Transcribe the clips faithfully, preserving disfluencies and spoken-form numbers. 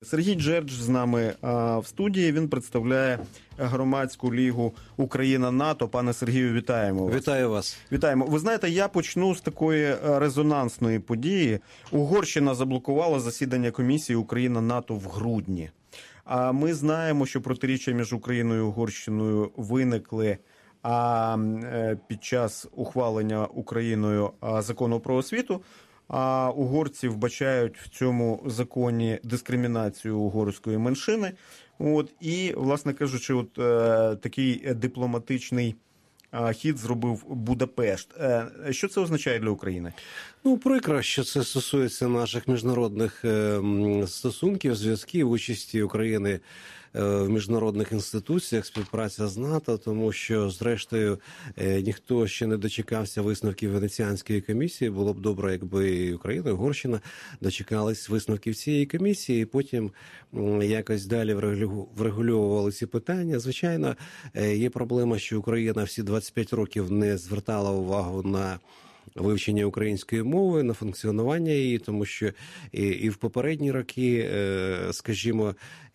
Сергій Джердж з нами а, в студії. Він представляє громадську лігу Україна-НАТО. Пане Сергію, вітаємо вас. Вітаю вас. Вітаємо. Ви знаєте, я почну з такої резонансної події. Угорщина заблокувала засідання комісії Україна-НАТО в грудні. А ми знаємо, що протиріччя між Україною і Угорщиною виникли а, під час ухвалення Україною закону про освіту. А угорці вбачають в цьому законі дискримінацію угорської меншини. От, і, власне кажучи, от е, такий дипломатичний е, хід зробив Будапешт. Е, що це означає для України? Ну, прикро, що це стосується наших міжнародних е, стосунків, зв'язків, участі України в міжнародних інституціях, співпраця з НАТО, тому що, зрештою, ніхто ще не дочекався висновків Венеціанської комісії. Було б добре, якби і Україна, і Угорщина дочекались висновків цієї комісії, і потім якось далі врегулювали ці питання. Звичайно, є проблема, що Україна всі двадцять п'ять років не звертала увагу на вивчення української мови, на функціонування її, тому що і, і в попередні роки, скажімо,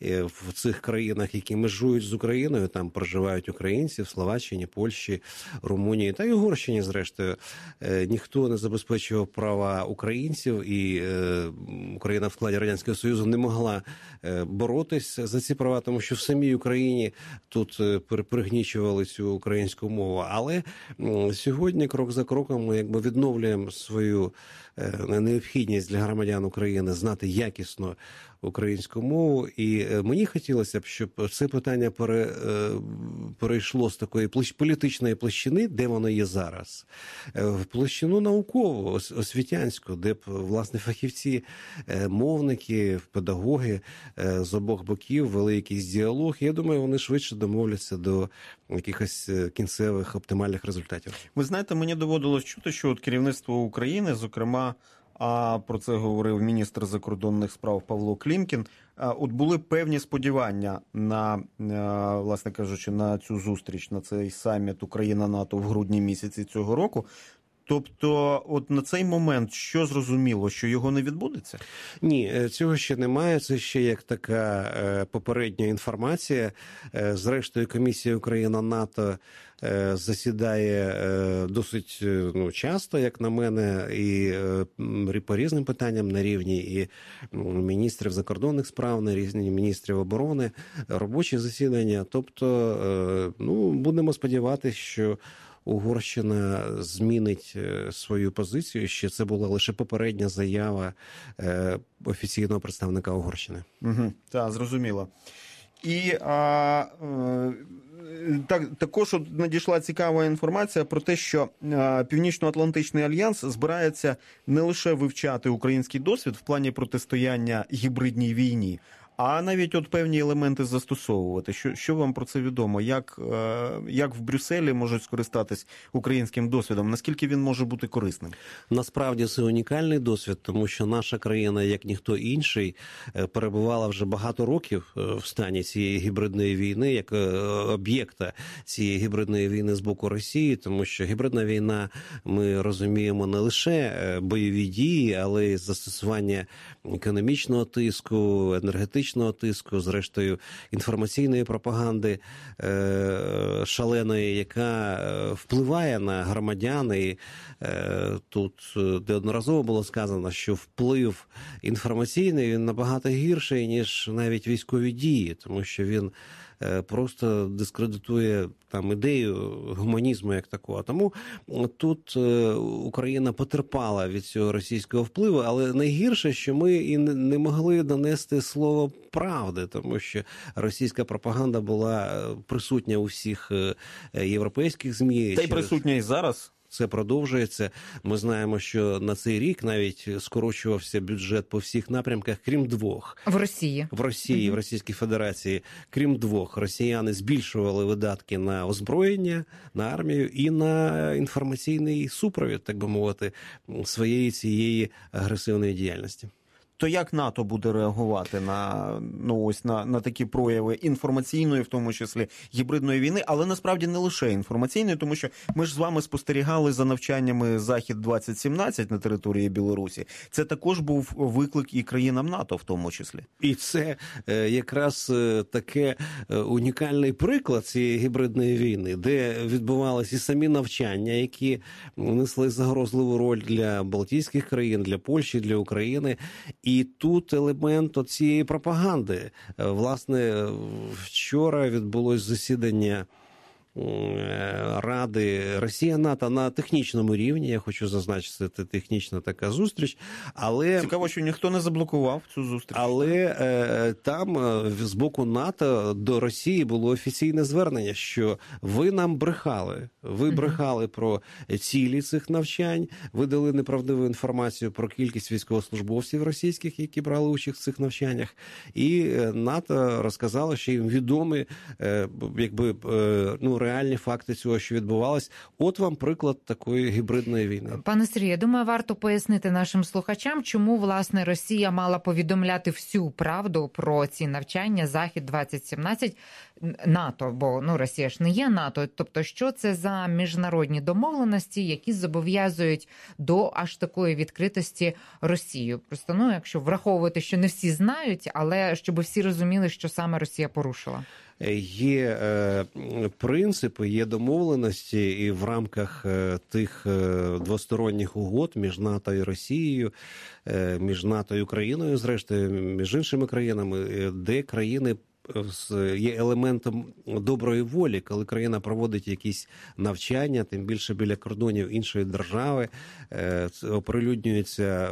в цих країнах, які межують з Україною, там проживають українці, в Словаччині, Польщі, Румунії та й Угорщині, зрештою, ніхто не забезпечував права українців, і Україна в складі Радянського Союзу не могла боротись за ці права, тому що в самій Україні тут пригнічували цю українську мову. Але сьогодні, крок за кроком, ми якби відновлюємо свою необхідність для громадян України знати якісно українську мову. І мені хотілося б, щоб це питання пере, перейшло з такої політичної площини, де воно є зараз, в площину наукову, освітянську, де б, власне, фахівці, мовники, педагоги з обох боків вели якийсь діалог. Я думаю, вони швидше домовляться до якихось кінцевих оптимальних результатів. Ви знаєте, мені доводилось чути, що от керівництво України, зокрема, а про це говорив міністр закордонних справ Павло Клімкін, от були певні сподівання на, власне кажучи, на цю зустріч, на цей саміт Україна-НАТО в грудні місяці цього року. Тобто, от на цей момент, що зрозуміло, що його не відбудеться? Ні, цього ще немає. Це ще як така попередня інформація. Зрештою, комісія Україна-НАТО засідає досить ну, часто, як на мене, і по різним питанням на рівні і міністрів закордонних справ, на рівні міністрів оборони, робочі засідання. Тобто, ну, будемо сподіватися, що Угорщина змінить свою позицію, що це була лише попередня заява офіційного представника Угорщини. Угу, так, зрозуміло. І а, так, також надійшла цікава інформація про те, що Північно-Атлантичний альянс збирається не лише вивчати український досвід в плані протистояння гібридній війні, а навіть от певні елементи застосовувати. Що, що вам про це відомо? Як, як в Брюсселі можуть скористатись українським досвідом? Наскільки він може бути корисним? Насправді це унікальний досвід, тому що наша країна, як ніхто інший, перебувала вже багато років в стані цієї гібридної війни, як об'єкта цієї гібридної війни з боку Росії, тому що гібридна війна, ми розуміємо, не лише бойові дії, але й застосування економічного тиску, енергетичного тиску, зрештою інформаційної пропаганди е, шаленої, яка впливає на громадян. І е, тут неодноразово було сказано, що вплив інформаційний він набагато гірший, ніж навіть військові дії, тому що він просто дискредитує там ідею гуманізму як такого. Тому тут Україна потерпала від цього російського впливу, але найгірше, що ми і не могли донести слово правди, тому що російська пропаганда була присутня у всіх європейських ЗМІ. Та й присутня і зараз. Це продовжується. Ми знаємо, що на цей рік навіть скорочувався бюджет по всіх напрямках, крім двох. В Росії. В Росії, mm-hmm. в Російській Федерації. Крім двох. Росіяни збільшували видатки на озброєння, на армію і на інформаційний супровід, так би мовити, своєї цієї агресивної діяльності. То як НАТО буде реагувати на, ну, ось, на, на такі прояви інформаційної, в тому числі гібридної війни, але насправді не лише інформаційної, тому що ми ж з вами спостерігали за навчаннями Захід двадцять сімнадцять на території Білорусі. Це також був виклик і країнам НАТО в тому числі. І це е, якраз е, таке е, унікальний приклад цієї гібридної війни, де відбувалися і самі навчання, які несли загрозливу роль для Балтійських країн, для Польщі, для України. І тут елемент цієї пропаганди. Власне, вчора відбулось засідання Ради Росія-НАТО на технічному рівні. Я хочу зазначити, це технічна така зустріч. Але цікаво, що ніхто не заблокував цю зустріч. Але е, там з боку НАТО до Росії було офіційне звернення, що ви нам брехали. Ви брехали про цілі цих навчань, ви дали неправдиву інформацію про кількість військовослужбовців російських, які брали участь в цих навчаннях. І НАТО розказало, що їм відомі е, якби, е, ну, реальні факти цього, що відбувалось. От вам приклад такої гібридної війни. Пане Сергію, я думаю, варто пояснити нашим слухачам, чому, власне, Росія мала повідомляти всю правду про ці навчання Захід двадцять сімнадцять НАТО, бо, ну, Росія ж не є НАТО. Тобто, що це за міжнародні домовленості, які зобов'язують до аж такої відкритості Росію? Просто, ну, якщо враховувати, що не всі знають, але щоб всі розуміли, що саме Росія порушила. Є е, принципи, є домовленості, і в рамках е, тих е, двосторонніх угод між НАТО і Росією, е, між НАТО і Україною, зрештою, між іншими країнами, де країни є елементом доброї волі, коли країна проводить якісь навчання, тим більше біля кордонів іншої держави, оприлюднюються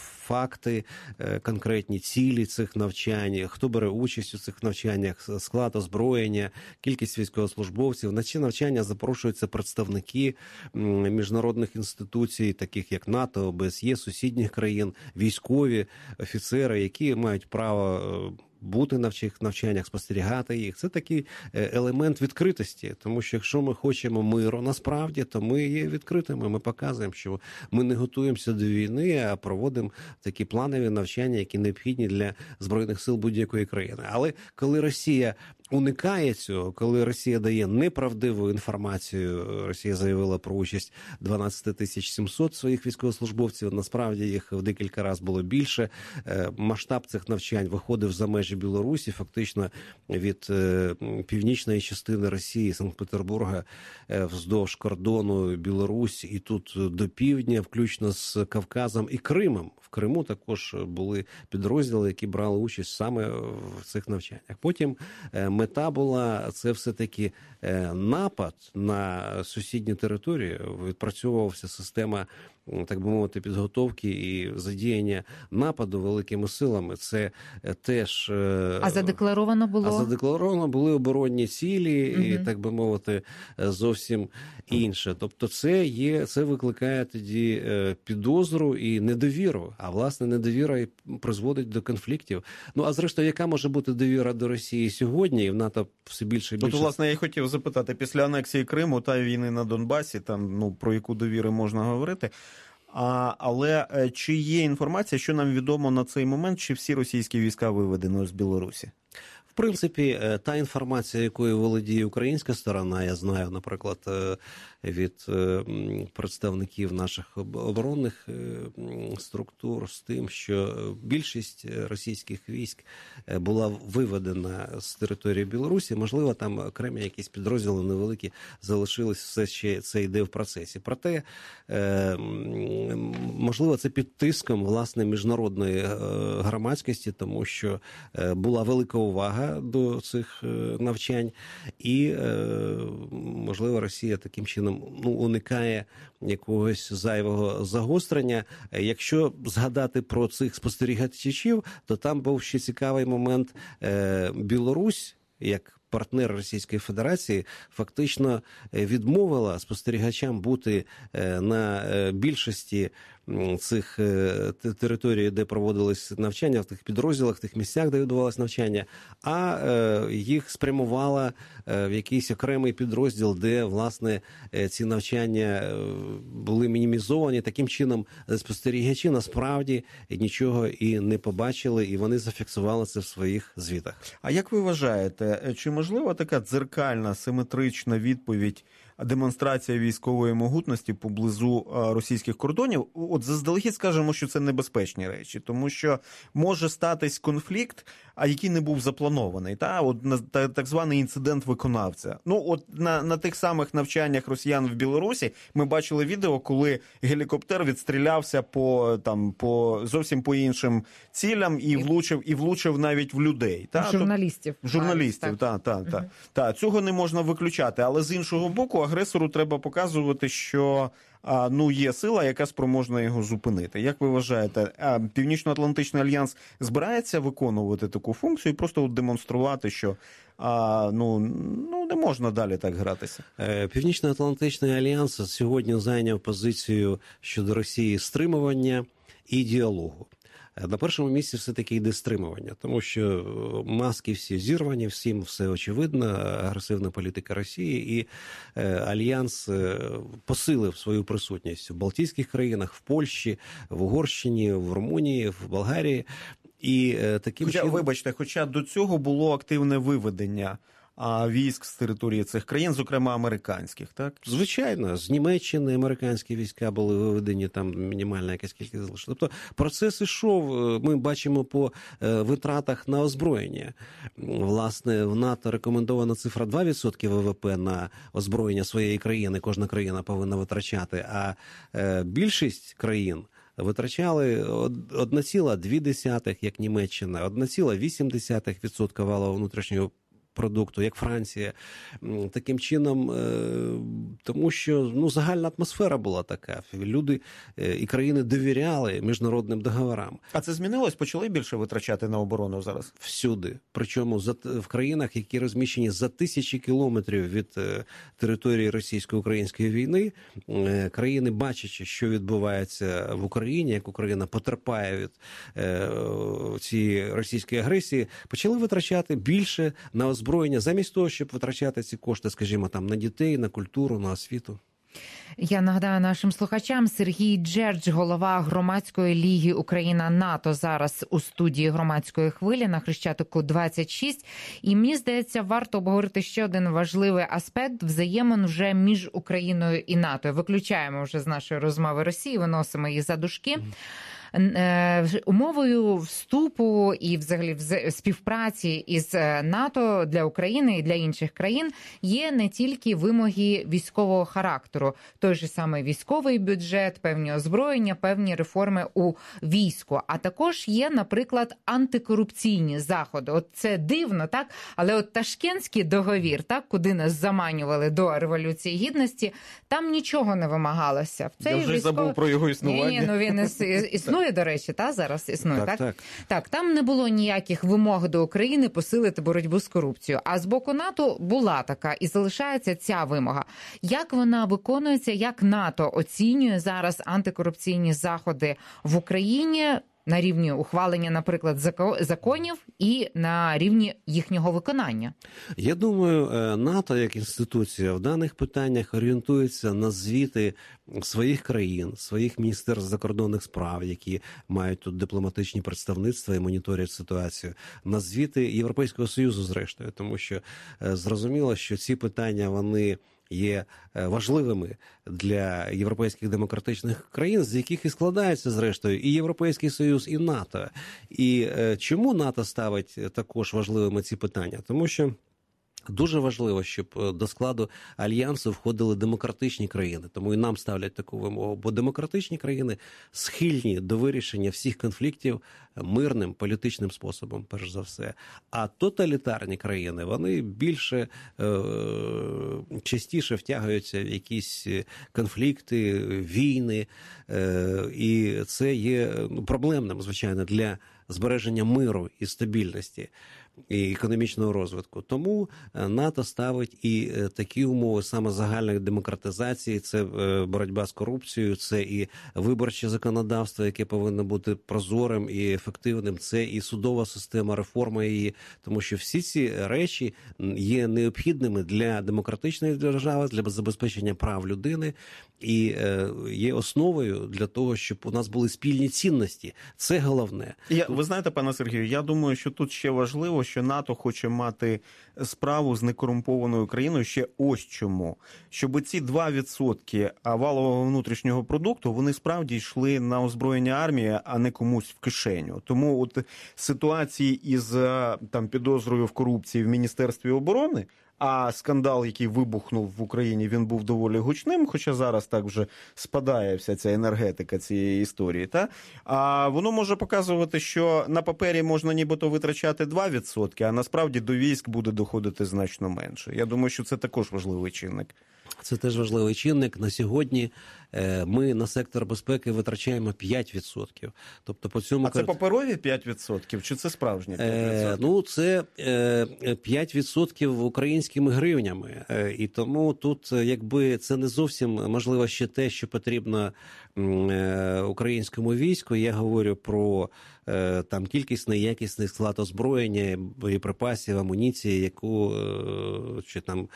факти, конкретні цілі цих навчань, хто бере участь у цих навчаннях, склад озброєння, кількість військовослужбовців. На ці навчання запрошуються представники міжнародних інституцій, таких як НАТО, О Б С Є, сусідніх країн, військові офіцери, які мають право бути на цих навчаннях, спостерігати їх. Це такий елемент відкритості, тому що якщо ми хочемо миру насправді, то ми є відкритими, ми показуємо, що ми не готуємося до війни, а проводимо такі планові навчання, які необхідні для Збройних сил будь-якої країни. Але коли Росія уникає цього, коли Росія дає неправдиву інформацію, Росія заявила про участь дванадцять тисяч сімсот своїх військовослужбовців, насправді їх в декілька разів було більше. Масштаб цих навчань виходив за межі Білорусі, фактично від північної частини Росії, Санкт-Петербурга, вздовж кордону Білорусь і тут до півдня, включно з Кавказом і Кримом. В Криму також були підрозділи, які брали участь саме в цих навчаннях. Потім мета була, це все-таки напад на сусідні території. Відпрацьовувався система, так би мовити, підготовки і задіяння нападу великими силами. Це теж... А задекларовано було? А задекларовано були оборонні цілі, угу. і, так би мовити, зовсім інше. Тобто це є, це викликає тоді підозру і недовіру. А, власне, недовіра і призводить до конфліктів. Ну, а зрештою, яка може бути довіра до Росії сьогодні? І в НАТО все більше і більше... Тут, власне, я хотів запитати, після анексії Криму та війни на Донбасі, там, ну, про яку довіру можна говорити, а, але чи є інформація, що нам відомо на цей момент, чи всі російські війська виведені з Білорусі? В принципі, та інформація, якою володіє українська сторона, я знаю, наприклад, від представників наших оборонних структур з тим, що більшість російських військ була виведена з території Білорусі. Можливо, там окремі якісь підрозділи невеликі залишились, все ще це йде в процесі. Проте, можливо, це під тиском, власне, міжнародної громадськості, тому що була велика увага до цих навчань і, можливо, Росія таким чином ну, уникає якогось зайвого загострення. Якщо згадати про цих спостерігачів, то там був ще цікавий момент. Білорусь, як партнер Російської Федерації, фактично відмовила спостерігачам бути на більшості цих територій, де проводились навчання, в тих підрозділах, в тих місцях, де відбувалось навчання, а їх спрямувала в якийсь окремий підрозділ, де, власне, ці навчання були мінімізовані. Таким чином, спостерігачі насправді нічого і не побачили, і вони зафіксували це в своїх звітах. А як ви вважаєте, чи можлива така дзеркальна, симетрична відповідь, демонстрація військової могутності поблизу російських кордонів? От заздалегідь скажемо, що це небезпечні речі, тому що може статись конфлікт, а який не був запланований, та от на так званий інцидент виконавця. Ну от на, на тих самих навчаннях росіян в Білорусі ми бачили відео, коли гелікоптер відстрілявся по там по зовсім по іншим цілям і влучив і влучив навіть в людей. Та журналістів, Тоб, журналістів, та та та, угу. та цього не можна виключати. Але з іншого боку, агресору треба показувати, що а, ну є сила, яка спроможна його зупинити. Як ви вважаєте, а, Північно-Атлантичний альянс збирається виконувати таку функцію і просто от демонструвати, що а, ну, ну не можна далі так гратися? Північно-Атлантичний альянс сьогодні зайняв позицію щодо Росії стримування і діалогу. На першому місці все-таки йде стримування, тому що маски всі зірвані, всім все очевидно, агресивна політика Росії, і Альянс посилив свою присутність в Балтійських країнах, в Польщі, в Угорщині, в Румунії, в Болгарії. І таким хоча, чином... Вибачте, хоча до цього було активне виведення а військ з території цих країн, зокрема американських, так? Звичайно, з Німеччини американські війська були виведені, там мінімальна якась кількість залишилася. Тобто процес ішов, ми бачимо по витратах на озброєння. Власне, в НАТО рекомендована цифра два відсотки ВВП на озброєння своєї країни, кожна країна повинна витрачати, а більшість країн витрачали одна ціла дві десятих, як Німеччина, одна ціла вісім десятих відсотка валового внутрішнього продукту, як Франція. Таким чином, тому що ну, загальна атмосфера була така. Люди і країни довіряли міжнародним договорам. А це змінилось? Почали більше витрачати на оборону зараз? Всюди. Причому в країнах, які розміщені за тисячі кілометрів від території російсько-української війни, країни, бачачи, що відбувається в Україні, як Україна потерпає від цієї російської агресії, почали витрачати більше на озброєння, замість того, щоб витрачати ці кошти, скажімо, там, на дітей, на культуру, на освіту. Я нагадаю нашим слухачам, Сергій Джердж, голова громадської ліги Україна-НАТО, зараз у студії Громадської хвилі на Хрещатику двадцять шість. І мені здається, варто обговорити ще один важливий аспект взаємин вже між Україною і НАТО. Виключаємо вже з нашої розмови Росії, виносимо її за дужки. Умовою вступу і взагалі в співпраці із НАТО для України і для інших країн є не тільки вимоги військового характеру, той же самий військовий бюджет, певні озброєння, певні реформи у війську, а також є, наприклад, антикорупційні заходи. От це дивно, так? Але от Ташкентський договір, так, куди нас заманювали до Революції Гідності, там нічого не вимагалося. В цей Я вже військов... забув про його існування. Ні, ні, ну він існує. Існує, до речі, та зараз існує, так, так? Так. Так, там не було ніяких вимог до України посилити боротьбу з корупцією. А з боку НАТО була така і залишається ця вимога. Як вона виконується, як НАТО оцінює зараз антикорупційні заходи в Україні на рівні ухвалення, наприклад, законів і на рівні їхнього виконання? Я думаю, НАТО як інституція в даних питаннях орієнтується на звіти своїх країн, своїх міністерств закордонних справ, які мають тут дипломатичні представництва і моніторять ситуацію, на звіти Європейського Союзу, зрештою, тому що зрозуміло, що ці питання, вони є важливими для європейських демократичних країн, з яких і складається, зрештою, і Європейський Союз, і НАТО. І чому НАТО ставить також важливими ці питання? Тому що дуже важливо, щоб до складу Альянсу входили демократичні країни, тому і нам ставлять таку вимогу, бо демократичні країни схильні до вирішення всіх конфліктів мирним, політичним способом, перш за все. А тоталітарні країни, вони більше, е, частіше втягуються в якісь конфлікти, війни, е, і це є проблемним, звичайно, для збереження миру і стабільності. і економічного розвитку. Тому НАТО ставить і такі умови саме загальної демократизації, це боротьба з корупцією, це і виборче законодавство, яке повинно бути прозорим і ефективним, це і судова система, реформа її, тому що всі ці речі є необхідними для демократичної держави, для забезпечення прав людини і є основою для того, щоб у нас були спільні цінності. Це головне. Я, ви знаєте, пане Сергію, я думаю, що тут ще важливо, що НАТО хоче мати справу з некорумпованою країною ще ось чому. Щоб ці два відсотки валового внутрішнього продукту, вони справді йшли на озброєння армії, а не комусь в кишеню. Тому от ситуації із там підозрою в корупції в Міністерстві оборони, а скандал, який вибухнув в Україні, він був доволі гучним, хоча зараз так вже спадає вся ця енергетика цієї історії. Та? А воно може показувати, що на папері можна нібито витрачати два відсотки, а насправді до військ буде доходити значно менше. Я думаю, що це також важливий чинник. Це теж важливий чинник. На сьогодні ми на сектор безпеки витрачаємо п'ять відсотків. Тобто по цьому А це паперові п'ять відсотків чи це справжні п'ять відсотків? Е, ну, це п'ять відсотків українськими гривнями. І тому тут, якби, це не зовсім, можливо, ще те, що потрібно українському війську. Я говорю про там кількісний, якісний склад озброєння, боєприпасів, амуніції, яку чи там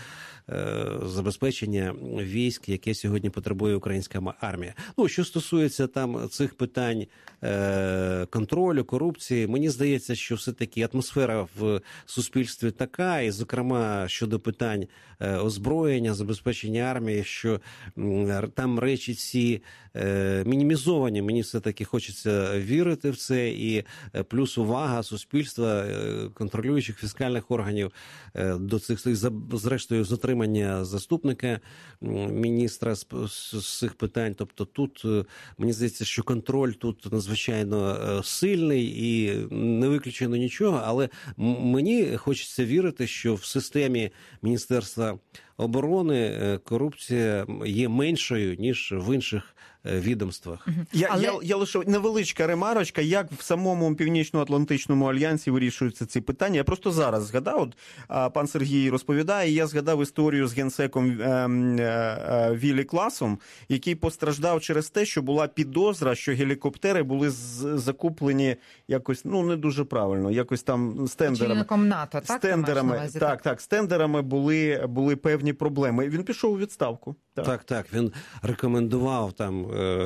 забезпечення військ, яке сьогодні потребує українська армія. Ну, що стосується там цих питань контролю, корупції, мені здається, що все-таки атмосфера в суспільстві така, і, зокрема, щодо питань озброєння, забезпечення армії, що там речі ці мінімізовані. Мені все-таки хочеться вірити в це, і плюс увага суспільства, контролюючих фіскальних органів до цих, зрештою, затримання заступника міністра з, з цих питань. Тобто тут, мені здається, що контроль тут надзвичайно сильний і не виключено нічого, але мені хочеться вірити, що в системі Міністерства оборони корупція є меншою, ніж в інших відомствах. Я, Але... я, я лише невеличка ремарочка, як в самому Північно-Атлантичному альянсі вирішуються ці питання. Я просто зараз згадав, от а, пан Сергій розповідає, я згадав історію з генсеком е, е, Віллі Класом, який постраждав через те, що була підозра, що гелікоптери були з, закуплені якось, ну, не дуже правильно, якось там з тендерами. Очільником НАТО, так? З тендерами, так, так, з тендерами були, були певні проблеми. Він пішов у відставку. Так, так, так, він рекомендував там,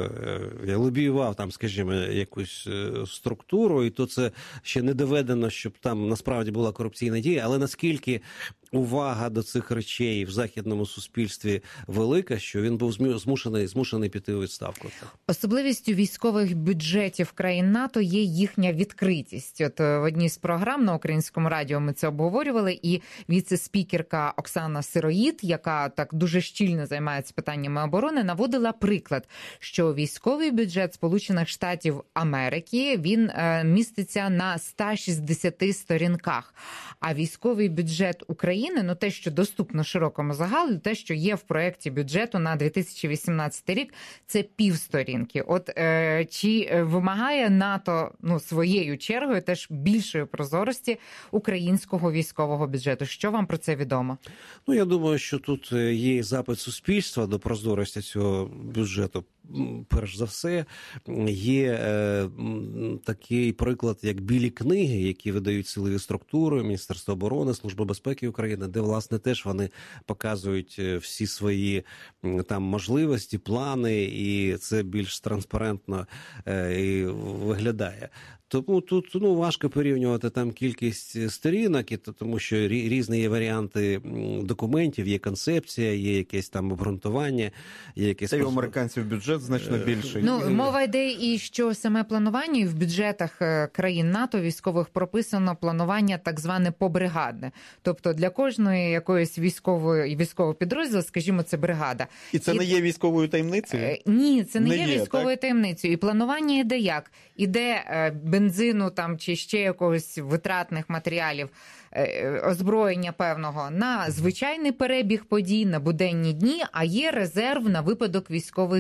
е, лобіював там, скажімо, якусь структуру, і то це ще не доведено, щоб там насправді була корупційна дія, але наскільки увага до цих речей в західному суспільстві велика, що він був змушений, змушений піти у відставку. Особливістю військових бюджетів країн НАТО є їхня відкритість. От в одній з програм на Українському радіо ми це обговорювали, і віце-спікерка Оксана Сироїд, яка так дуже щільно займається питаннями оборони, наводила приклад, що військовий бюджет Сполучених Штатів Америки, він е, міститься на ста шістдесяти сторінках, а військовий бюджет України, ну те, що доступно широкому загалу, те, що є в проєкті бюджету на дві тисячі вісімнадцятий рік, це півсторінки. От е, чи вимагає НАТО, ну, своєю чергою теж більшої прозорості українського військового бюджету? Що вам про це відомо? Ну, я думаю, що тут є запит суспільства до прозорості цього бюджету. Перш за все, є е, такий приклад, як білі книги, які видають силові структури, Міністерство оборони, Служба безпеки України, де, власне, теж вони показують всі свої там можливості, плани, і це більш транспарентно е, і виглядає. Тому тут, ну, важко порівнювати там кількість сторінок, тому що різні є варіанти документів, є концепція, є якесь там обґрунтування, є якесь... Та й у американців бюджет значно більший. Ну, мова йде і що саме планування, і в бюджетах країн НАТО військових прописано планування так зване побригадне. Тобто для кожної якоїсь військової військового підрозділу, скажімо, це бригада. І це і... не є військовою таємницею? Ні, це не, не є, є військовою так? таємницею. І планування йде як? Іде бензину там чи ще якогось витратних матеріалів, озброєння певного на звичайний перебіг подій, на буденні дні, а є резерв на випадок військових дій.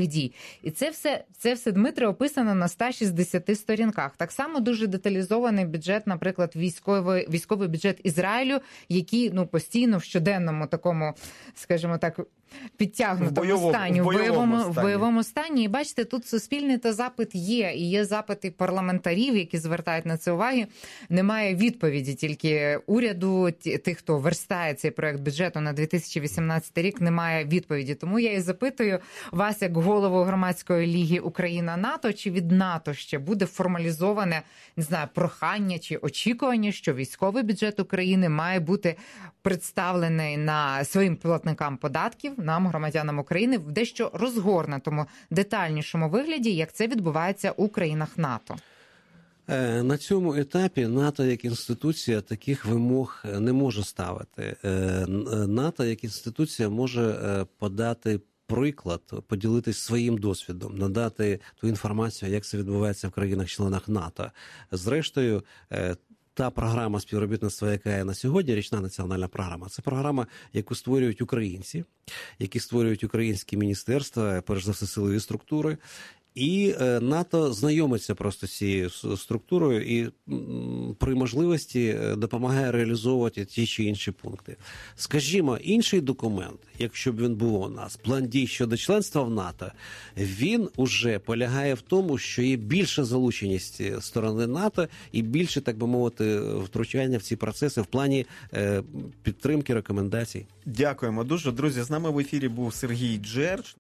І це все, це все, Дмитре, описано на ста шістдесяти сторінках. Так само дуже деталізований бюджет, наприклад, військовий, військовий бюджет Ізраїлю, який, ну, постійно в щоденному такому, скажімо так, підтягнутому в бойовому, стані, в в бойовому бойовому, стані. в бойовому стані. І бачите, тут суспільний та запит є. І є запити парламентарів, які звертають на це уваги. Немає відповіді тільки уряду, тих, хто верстає цей проект бюджету на дві тисячі вісімнадцятий рік, немає відповіді. Тому я і запитую вас, як голову громадської ліги Україна-НАТО, чи від НАТО ще буде формалізоване, не знаю, прохання чи очікування, що військовий бюджет України має бути представлений на своїм платникам податків, нам, громадянам України, в дещо розгорнутому, детальнішому вигляді, як це відбувається у країнах НАТО. На цьому етапі НАТО як інституція таких вимог не може ставити. НАТО як інституція може подати приклад, поділитись своїм досвідом, надати ту інформацію, як це відбувається в країнах-членах НАТО. Зрештою, та програма співробітництва, яка є на сьогодні, річна національна програма, це програма, яку створюють українці, які створюють українські міністерства, перш за все силові структури. І НАТО знайомиться просто з цією структурою і при можливості допомагає реалізовувати ті чи інші пункти. Скажімо, інший документ, якщо б він був у нас, план дій щодо членства в НАТО, він уже полягає в тому, що є більша залученість сторони НАТО і більше, так би мовити, втручання в ці процеси в плані підтримки рекомендацій. Дякуємо дуже. Друзі, з нами в ефірі був Сергій Джерч,